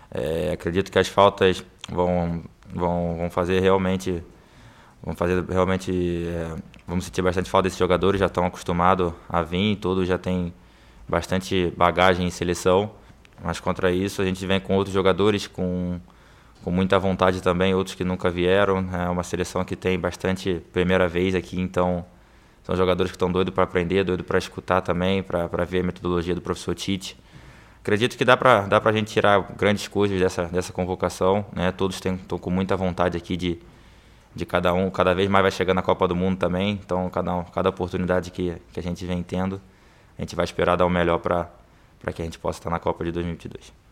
Acredito que as faltas vão fazer realmente, vamos sentir bastante falta desses jogadores, já estão acostumados a vir, todos já têm bastante bagagem em seleção, mas contra isso a gente vem com outros jogadores com muita vontade também, outros que nunca vieram. É uma seleção que tem bastante primeira vez aqui, então são jogadores que estão doidos para aprender, doidos para escutar também, para ver a metodologia do professor Tite. Acredito que dá para a gente tirar grandes coisas dessa convocação, né? Todos estão com muita vontade aqui de cada um, cada vez mais vai chegando na Copa do Mundo também, então cada oportunidade que a gente vem tendo, a gente vai esperar dar o melhor para que a gente possa estar na Copa de 2022.